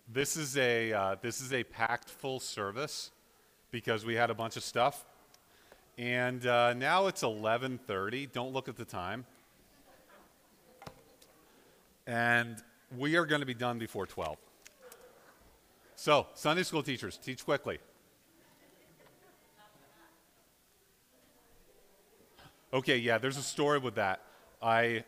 This is a packed full service because we had a bunch of stuff, and now it's 11:30. Don't look at the time, and we are going to be done before 12. So, Sunday school teachers, teach quickly. Okay, yeah, there's a story with that. I,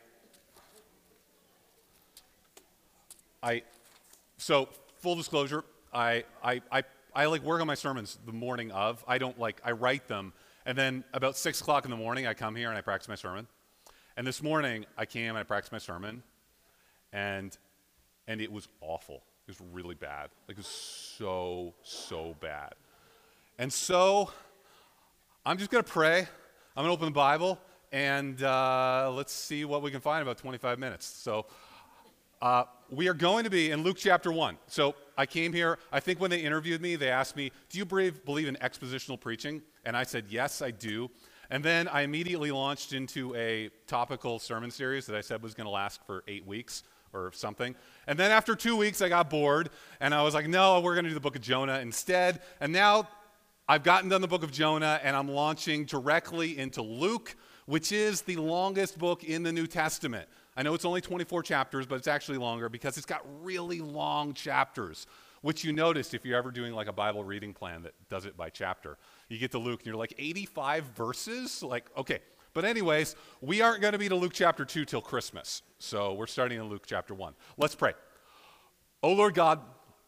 I, so full disclosure, I like work on my sermons the morning of. I write them, and then about 6 o'clock in the morning, I come here and I practice my sermon. And this morning, I came and I practiced my sermon, and it was awful. It was really bad. Like, it was so bad. And so, I'm just going to pray. I'm going to open the Bible, and let's see what we can find in about 25 minutes. So, we are going to be in Luke chapter 1. So, I came here. I think when they interviewed me, they asked me, do you believe in expositional preaching? And I said, yes, I do. And then I immediately launched into a topical sermon series that I said was going to last for 8 weeks or something. And then after 2 weeks, I got bored, and I was like, no, we're going to do the book of Jonah instead. And now I've gotten done the book of Jonah, and I'm launching directly into Luke, which is the longest book in the New Testament. I know it's only 24 chapters, but it's actually longer because it's got really long chapters, which you notice if you're ever doing like a Bible reading plan that does it by chapter. You get to Luke, and you're like, 85 verses? Like, okay. But anyways, we aren't going to be to Luke chapter 2 till Christmas. So we're starting in Luke chapter 1. Let's pray. Oh, Lord God,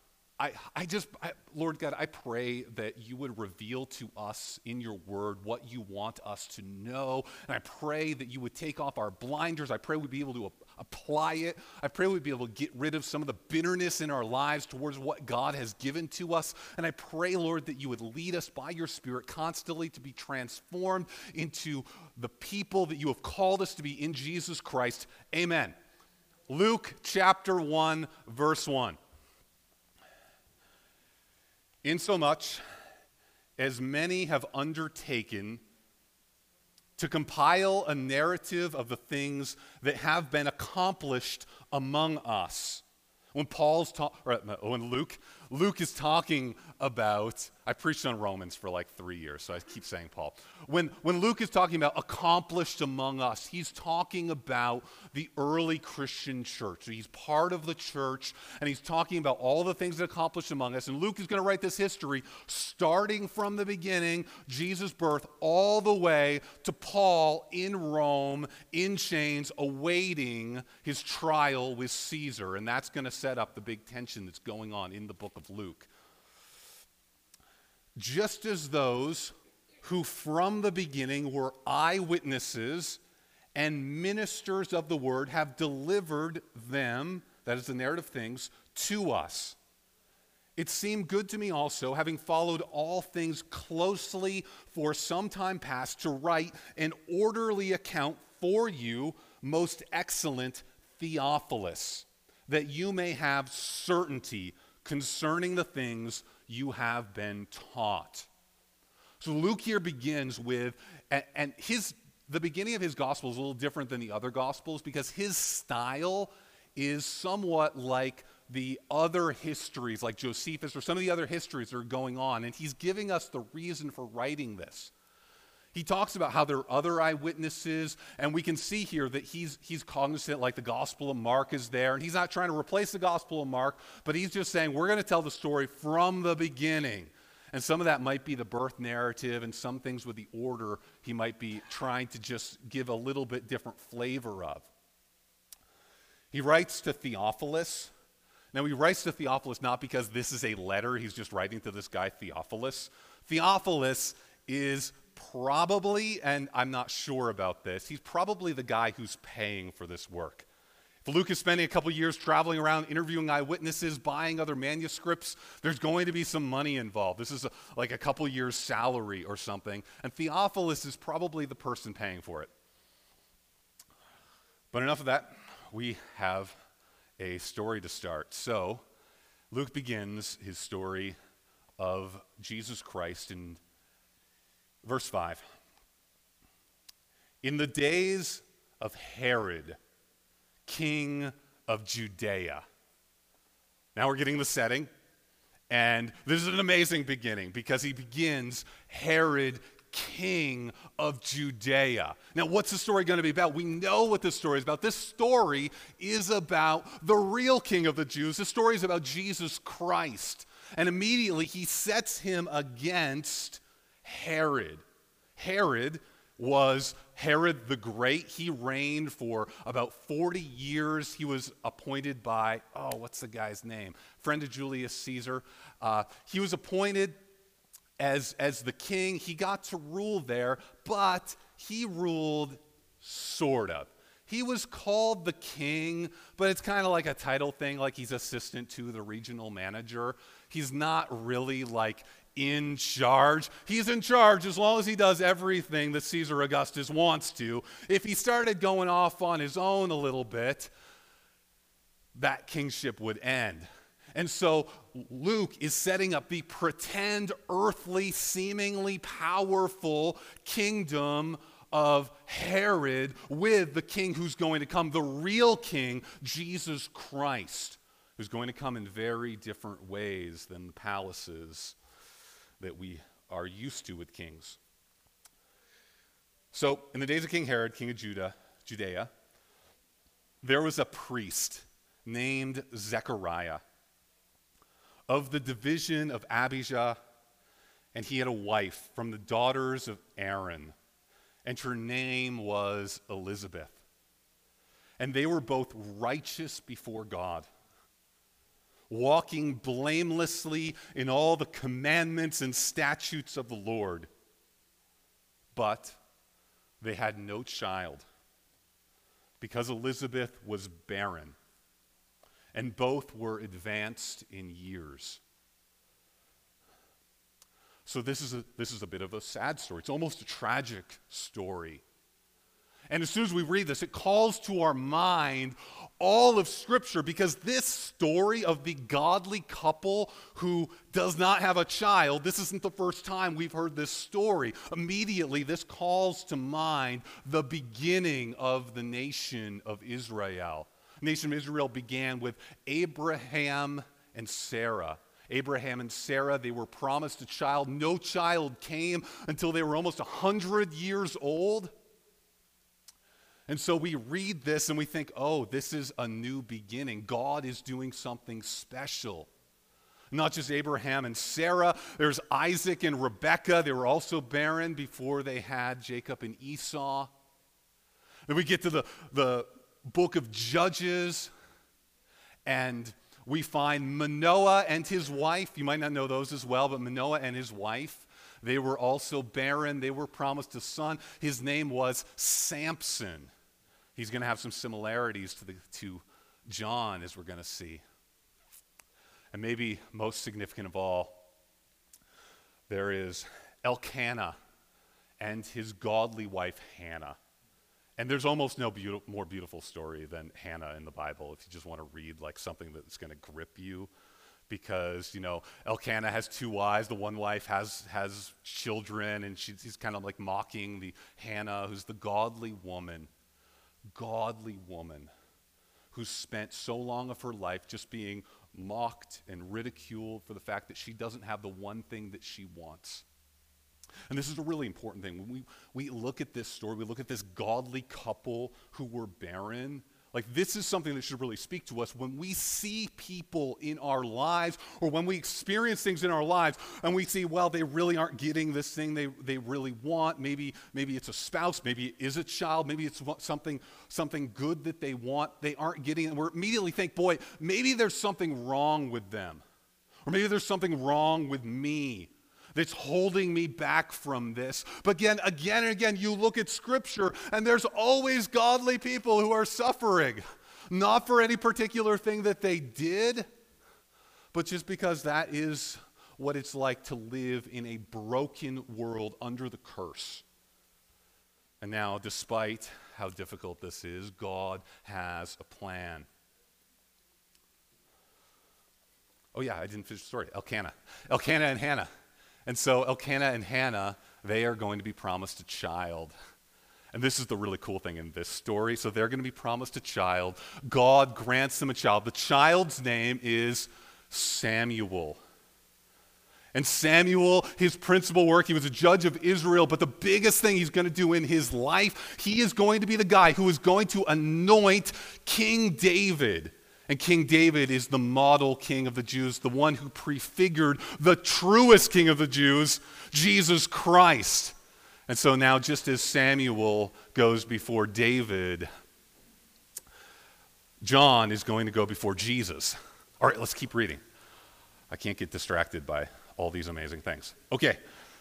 Lord God, I pray that you would reveal to us in your word what you want us to know. And I pray that you would take off our blinders. I pray we'd be able to apply it. I pray we'd be able to get rid of some of the bitterness in our lives towards what God has given to us. And I pray, Lord, that you would lead us by your Spirit constantly to be transformed into the people that you have called us to be in Jesus Christ. Amen. Luke chapter 1, verse 1. Insomuch as many have undertaken to compile a narrative of the things that have been accomplished among us. When Luke is talking about, I preached on Romans for like 3 years, so I keep saying Paul. When Luke is talking about accomplished among us, he's talking about the early Christian church. So he's part of the church, and he's talking about all the things that accomplished among us. And Luke is going to write this history starting from the beginning, Jesus' birth, all the way to Paul in Rome, in chains, awaiting his trial with Caesar. And that's going to set up the big tension that's going on in the book of Luke. Just as those who from the beginning were eyewitnesses and ministers of the word have delivered them, that is the narrative things, to us. It seemed good to me also, having followed all things closely for some time past, to write an orderly account for you, most excellent Theophilus, that you may have certainty concerning the things you have been taught. So Luke here begins with, and the beginning of his gospel is a little different than the other gospels because his style is somewhat like the other histories, like Josephus or some of the other histories that are going on, and he's giving us the reason for writing this. He talks about how there are other eyewitnesses, and we can see here that he's cognizant, like the Gospel of Mark is there, and he's not trying to replace the Gospel of Mark, but he's just saying we're going to tell the story from the beginning. And some of that might be the birth narrative, and some things with the order he might be trying to just give a little bit different flavor of. He writes to Theophilus. Now, he writes to Theophilus not because this is a letter he's just writing to this guy Theophilus. Theophilus is probably, and I'm not sure about this, he's probably the guy who's paying for this work. If Luke is spending a couple years traveling around, interviewing eyewitnesses, buying other manuscripts, there's going to be some money involved. This is like a couple years' salary or something, and Theophilus is probably the person paying for it. But enough of that. We have a story to start. So, Luke begins his story of Jesus Christ in verse 5. In the days of Herod, king of Judea. Now we're getting the setting. And this is an amazing beginning because he begins Herod, king of Judea. Now, what's the story going to be about? We know what this story is about. This story is about the real king of the Jews. This story is about Jesus Christ. And immediately he sets him against Herod. Herod was Herod the Great. He reigned for about 40 years. He was appointed by, what's the guy's name? Friend of Julius Caesar. He was appointed as the king. He got to rule there, but he ruled sort of. He was called the king, but it's kind of like a title thing, like he's assistant to the regional manager. He's not really like in charge. He's in charge as long as he does everything that Caesar Augustus wants to. If he started going off on his own a little bit, that kingship would end. And so Luke is setting up the pretend earthly, seemingly powerful kingdom of Herod with the king who's going to come, the real king, Jesus Christ, who's going to come in very different ways than the palaces that we are used to with kings. So, in the days of King Herod, king of Judea, there was a priest named Zechariah of the division of Abijah, and he had a wife from the daughters of Aaron, and her name was Elizabeth. And they were both righteous before God, walking blamelessly in all the commandments and statutes of the Lord. But they had no child because Elizabeth was barren, and both were advanced in years. So this is a bit of a sad story. It's almost a tragic story. And as soon as we read this, it calls to our mind all of Scripture, because this story of the godly couple who does not have a child, this isn't the first time we've heard this story. Immediately, this calls to mind the beginning of the nation of Israel. The nation of Israel began with Abraham and Sarah. Abraham and Sarah, they were promised a child. No child came until they were almost 100 years old. And so we read this and we think, this is a new beginning. God is doing something special. Not just Abraham and Sarah. There's Isaac and Rebekah. They were also barren before they had Jacob and Esau. Then we get to the book of Judges, and we find Manoah and his wife. You might not know those as well, but Manoah and his wife, they were also barren. They were promised a son. His name was Samson. He's going to have some similarities to John, as we're going to see. And maybe most significant of all, there is Elkanah and his godly wife Hannah. And there's almost no more beautiful story than Hannah in the Bible if you just want to read like something that's going to grip you. Because, Elkanah has two wives. The one wife has children, and he's kind of like mocking the Hannah, who's the godly woman who spent so long of her life just being mocked and ridiculed for the fact that she doesn't have the one thing that she wants. And this is a really important thing. When we look at this story, we look at this godly couple who were barren. Like, this is something that should really speak to us when we see people in our lives, or when we experience things in our lives and we see, well, they really aren't getting this thing they really want. Maybe it's a spouse, maybe it is a child, maybe it's something good that they want, they aren't getting it. And we immediately think, boy, maybe there's something wrong with them. Or maybe there's something wrong with me that's holding me back from this. But again and again, you look at Scripture, and there's always godly people who are suffering. Not for any particular thing that they did, but just because that is what it's like to live in a broken world under the curse. And now, despite how difficult this is, God has a plan. Oh yeah, I didn't finish the story. Elkanah and Hannah. And so Elkanah and Hannah, they are going to be promised a child. And this is the really cool thing in this story. So they're going to be promised a child. God grants them a child. The child's name is Samuel. And Samuel, his principal work, he was a judge of Israel, but the biggest thing he's going to do in his life, he is going to be the guy who is going to anoint King David. And King David is the model king of the Jews, the one who prefigured the truest king of the Jews, Jesus Christ. And so now, just as Samuel goes before David, John is going to go before Jesus. All right, let's keep reading. I can't get distracted by all these amazing things. Okay.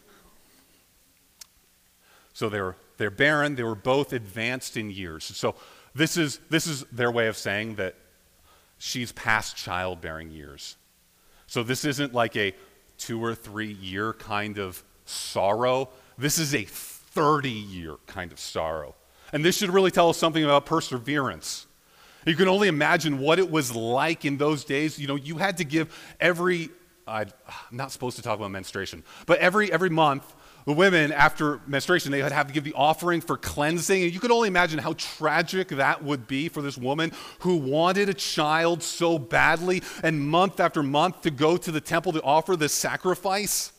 So they're barren. They were both advanced in years. So this is their way of saying that she's past childbearing years. So this isn't like a 2 or 3 year kind of sorrow. This is a 30-year kind of sorrow. And this should really tell us something about perseverance. You can only imagine what it was like in those days. You know, you had to give I'm not supposed to talk about menstruation, but every month, the women, after menstruation, they would have to give the offering for cleansing. And you could only imagine how tragic that would be for this woman who wanted a child so badly, and month after month to go to the temple to offer this sacrifice.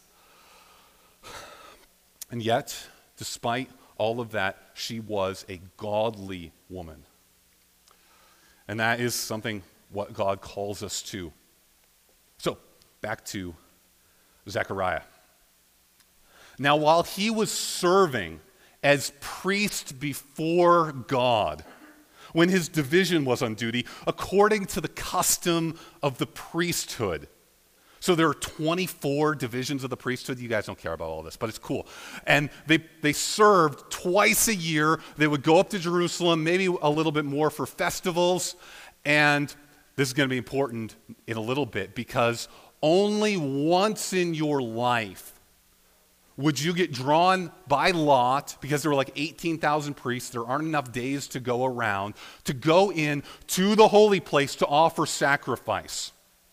And yet, despite all of that, she was a godly woman. And that is something what God calls us to. So, back to Zechariah. Now, while he was serving as priest before God, when his division was on duty, according to the custom of the priesthood. So there are 24 divisions of the priesthood. You guys don't care about all this, but it's cool. And they served twice a year. They would go up to Jerusalem, maybe a little bit more for festivals. And this is going to be important in a little bit, because only once in your life would you get drawn by lot, because there were like 18,000 priests, there aren't enough days to go around, to go in to the holy place to offer sacrifice.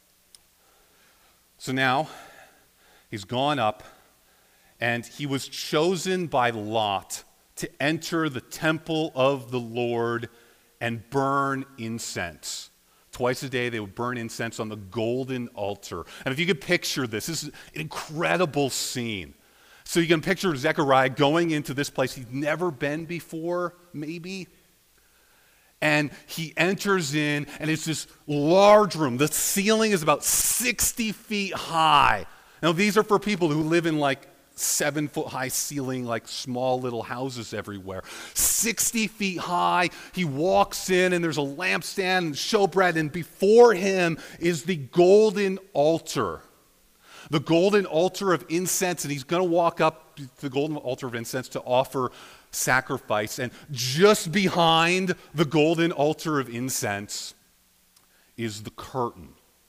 So now, he's gone up, and he was chosen by lot to enter the temple of the Lord and burn incense. Twice a day, they would burn incense on the golden altar. And if you could picture this is an incredible scene. So you can picture Zechariah going into this place he'd never been before, maybe. And he enters in, and it's this large room. The ceiling is about 60 feet high. Now, these are for people who live in like 7-foot-high ceiling, like small little houses everywhere. 60 feet high. He walks in, and there's a lampstand and showbread, and before him is the golden altar. The golden altar of incense, and he's going to walk up to the golden altar of incense to offer sacrifice. And just behind the golden altar of incense is the curtain.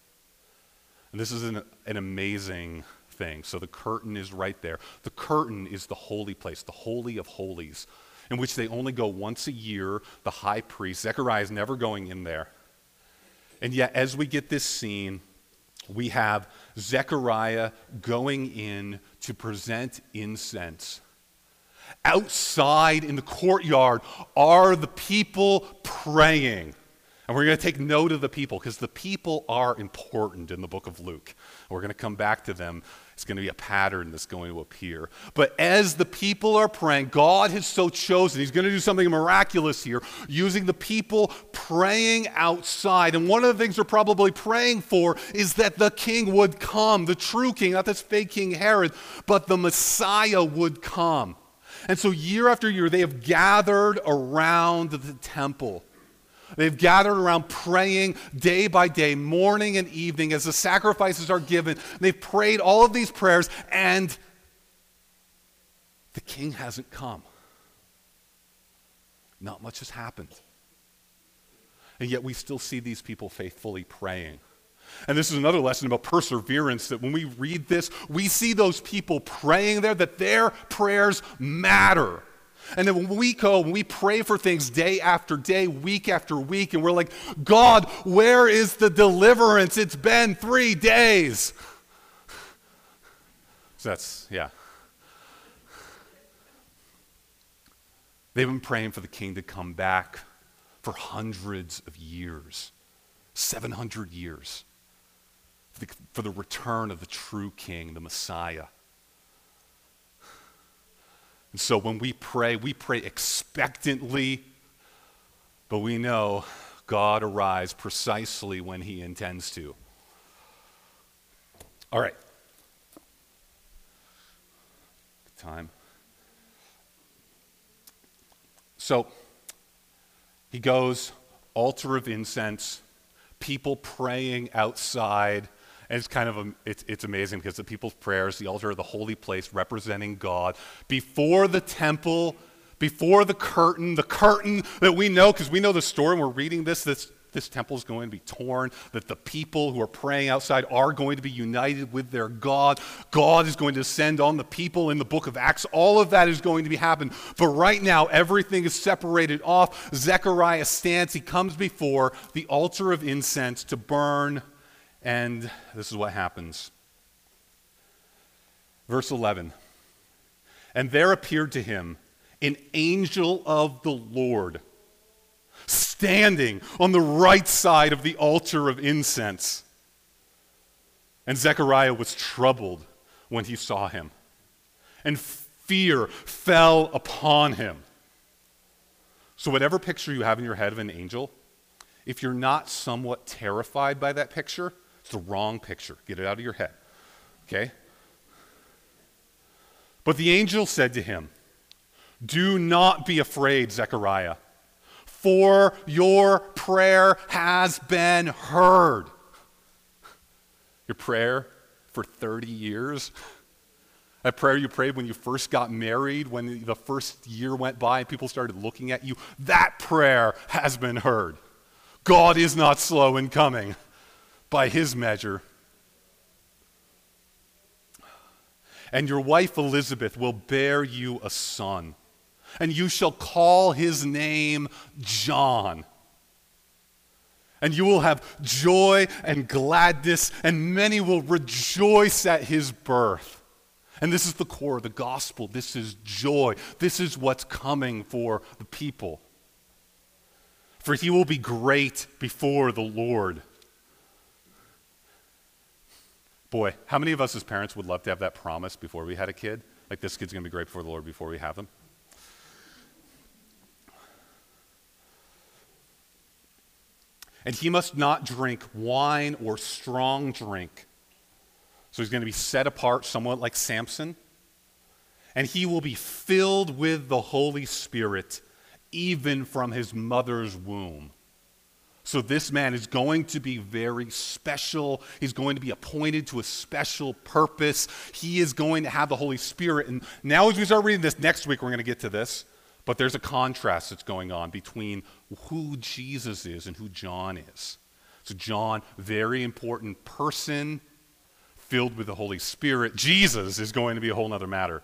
And this is an amazing thing. So the curtain is right there. The curtain is the holy place, the Holy of Holies, in which they only go once a year. The high priest, Zechariah, is never going in there. And yet, as we get this scene, we have Zechariah going in to present incense. Outside in the courtyard are the people praying. And we're going to take note of the people, because the people are important in the book of Luke. We're going to come back to them. It's going to be a pattern that's going to appear. But as the people are praying, God has so chosen. He's going to do something miraculous here, using the people praying outside. And one of the things they're probably praying for is that the king would come, the true king, not this fake King Herod, but the Messiah would come. And so year after year, they have gathered around the temple. They've gathered around praying day by day, morning and evening, as the sacrifices are given. They've prayed all of these prayers, and the king hasn't come. Not much has happened. And yet we still see these people faithfully praying. And this is another lesson about perseverance, that when we read this, we see those people praying there, that their prayers matter. And then when we pray for things day after day, week after week, and we're like, God, where is the deliverance? It's been 3 days. So that's, yeah. They've been praying for the king to come back for hundreds of years, 700 years. for the return of the true King, the Messiah. And so when we pray expectantly, but we know God arrives precisely when he intends to. All right. Time. So he goes, altar of incense, people praying outside. And it's kind of, it's amazing because the people's prayers, the altar of the holy place representing God, before the temple, before the curtain that we know, because we know the story and we're reading this temple is going to be torn, that the people who are praying outside are going to be united with their God. God is going to descend on the people in the book of Acts. All of that is going to be happening. But right now, everything is separated off. Zechariah stands, he comes before the altar of incense to burn. And this is what happens. Verse 11. And there appeared to him an angel of the Lord, standing on the right side of the altar of incense. And Zechariah was troubled when he saw him, and fear fell upon him. So whatever picture you have in your head of an angel, if you're not somewhat terrified by that picture, it's the wrong picture. Get it out of your head, okay? But the angel said to him, "Do not be afraid, Zechariah, for your prayer has been heard." Your prayer for 30 years, that prayer you prayed when you first got married, when the first year went by and people started looking at you, that prayer has been heard. God is not slow in coming by his measure. And your wife Elizabeth will bear you a son, and you shall call his name John. And you will have joy and gladness, and many will rejoice at his birth. And this is the core of the gospel. This is joy. This is what's coming for the people. For he will be great before the Lord. Boy, how many of us as parents would love to have that promise before we had a kid? Like, this kid's going to be great before the Lord before we have them. And he must not drink wine or strong drink. So he's going to be set apart somewhat like Samson. And he will be filled with the Holy Spirit even from his mother's womb. So this man is going to be very special. He's going to be appointed to a special purpose. He is going to have the Holy Spirit. And now as we start reading this, next week we're going to get to this, but there's a contrast that's going on between who Jesus is and who John is. So John, very important person, filled with the Holy Spirit. Jesus is going to be a whole other matter.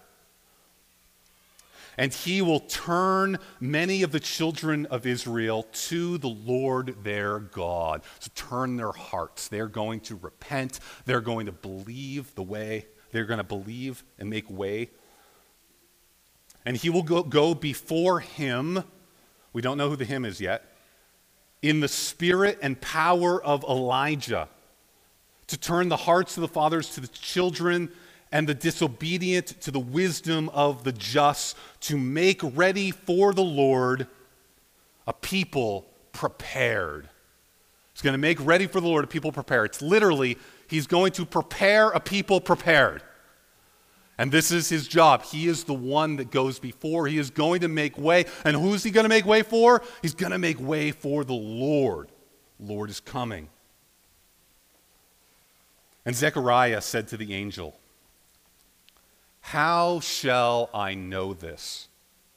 And he will turn many of the children of Israel to the Lord their God. To turn their hearts. They're going to repent. They're going to believe the way. They're going to believe and make way. And he will go before him. We don't know who the him is yet. In the spirit and power of Elijah. To turn the hearts of the fathers to the children, and the disobedient to the wisdom of the just, to make ready for the Lord a people prepared. He's going to make ready for the Lord a people prepared. It's literally, he's going to prepare a people prepared. And this is his job. He is the one that goes before. He is going to make way. And who's he going to make way for? He's going to make way for the Lord. The Lord is coming. And Zechariah said to the angel, "How shall I know this?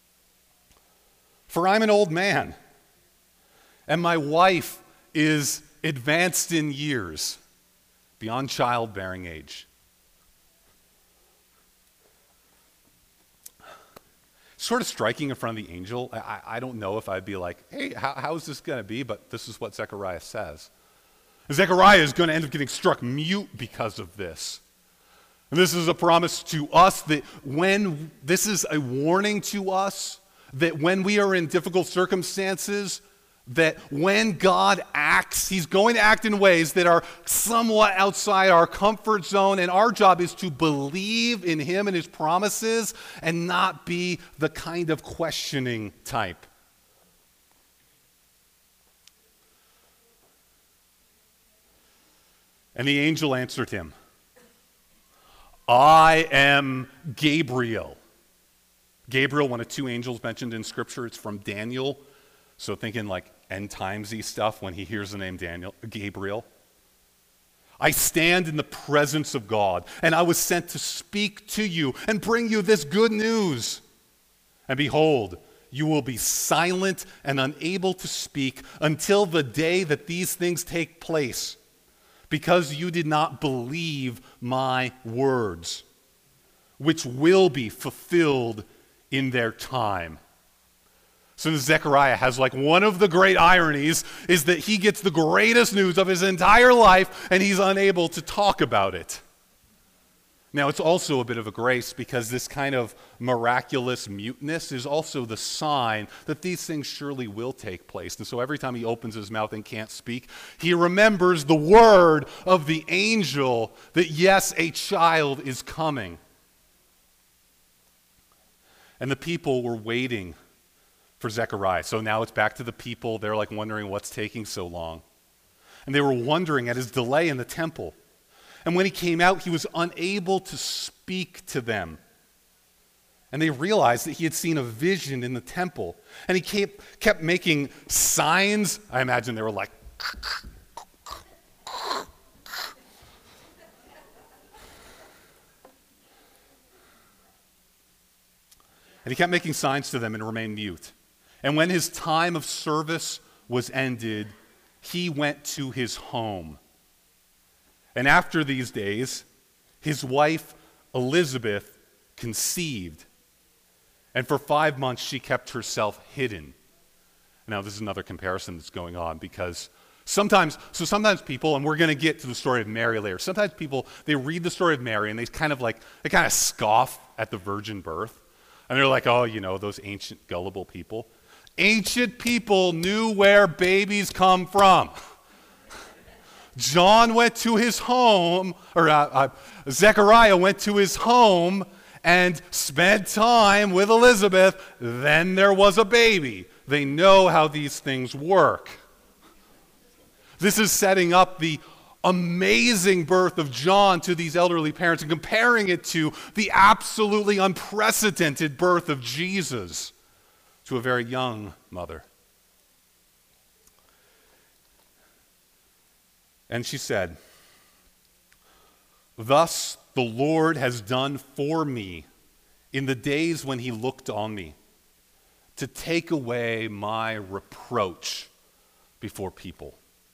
For I'm an old man, and my wife is advanced in years, beyond childbearing age." Sort of striking in front of the angel. I don't know if I'd be like, "Hey, how is this going to be?" But this is what Zechariah says. And Zechariah is going to end up getting struck mute because of this. And this is a promise to us that this is a warning to us that when we are in difficult circumstances, that when God acts, he's going to act in ways that are somewhat outside our comfort zone, and our job is to believe in him and his promises and not be the kind of questioning type. And the angel answered him, I am Gabriel. Gabriel, one of two angels mentioned in Scripture. It's from Daniel. So thinking like end timesy stuff when he hears the name Gabriel. I stand in the presence of God, and I was sent to speak to you and bring you this good news. And behold, you will be silent and unable to speak until the day that these things take place, because you did not believe my words, which will be fulfilled in their time. So Zechariah has like one of the great ironies is that he gets the greatest news of his entire life and he's unable to talk about it. Now it's also a bit of a grace because this kind of miraculous muteness is also the sign that these things surely will take place. And so every time he opens his mouth and can't speak, he remembers the word of the angel that yes, a child is coming. And the people were waiting for Zechariah. So now it's back to the people. They're like wondering what's taking so long. And they were wondering at his delay in the temple. And when he came out, he was unable to speak to them. And they realized that he had seen a vision in the temple. And he kept making signs. I imagine they were like, and he kept making signs to them and remained mute. And when his time of service was ended, he went to his home. And after these days, his wife Elizabeth conceived. And for 5 months, she kept herself hidden. Now, this is another comparison that's going on because sometimes people, and we're going to get to the story of Mary later, sometimes people, they read the story of Mary and they kind of scoff at the virgin birth. And they're like, oh, those ancient gullible people. Ancient people knew where babies come from. John went to his home, or Zechariah went to his home and spent time with Elizabeth. Then there was a baby. They know how these things work. This is setting up the amazing birth of John to these elderly parents and comparing it to the absolutely unprecedented birth of Jesus to a very young mother. And she said, thus the Lord has done for me in the days when he looked on me to take away my reproach before people.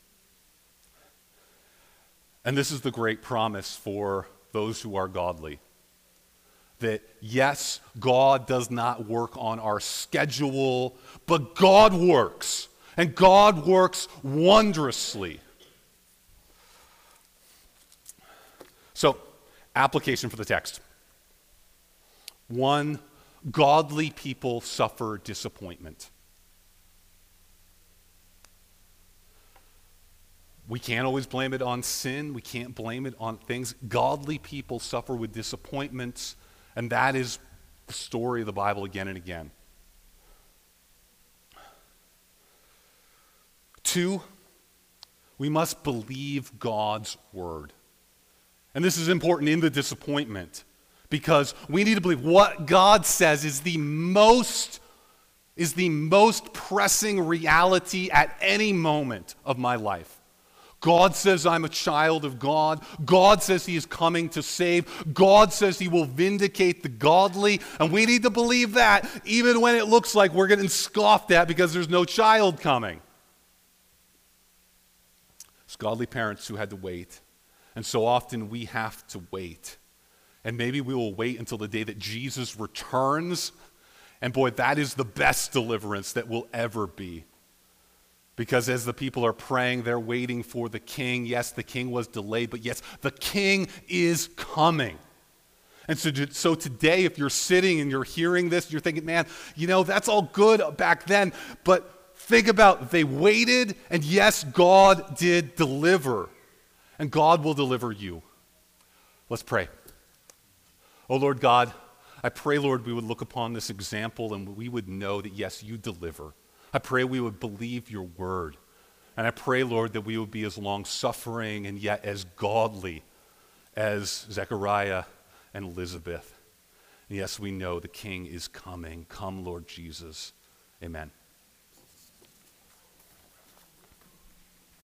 And this is the great promise for those who are godly. That yes, God does not work on our schedule, but God works. And God works wondrously. So, application for the text. 1, godly people suffer disappointment. We can't always blame it on sin. We can't blame it on things. Godly people suffer with disappointments, and that is the story of the Bible again and again. 2, we must believe God's word. And this is important in the disappointment because we need to believe what God says is the most pressing reality at any moment of my life. God says I'm a child of God. God says he is coming to save. God says he will vindicate the godly. And we need to believe that even when it looks like we're getting scoffed at because there's no child coming. It's godly parents who had to wait. And so often we have to wait. And maybe we will wait until the day that Jesus returns. And boy, that is the best deliverance that will ever be. Because as the people are praying, they're waiting for the king. Yes, the king was delayed, but yes, the king is coming. And so today, if you're sitting and you're hearing this, you're thinking, man, that's all good back then, but Think about, they waited, and yes, God did deliver. And God will deliver you. Let's pray. Oh, Lord God, I pray, Lord, we would look upon this example and we would know that, yes, you deliver. I pray we would believe your word. And I pray, Lord, that we would be as long-suffering and yet as godly as Zechariah and Elizabeth. And yes, we know the King is coming. Come, Lord Jesus. Amen.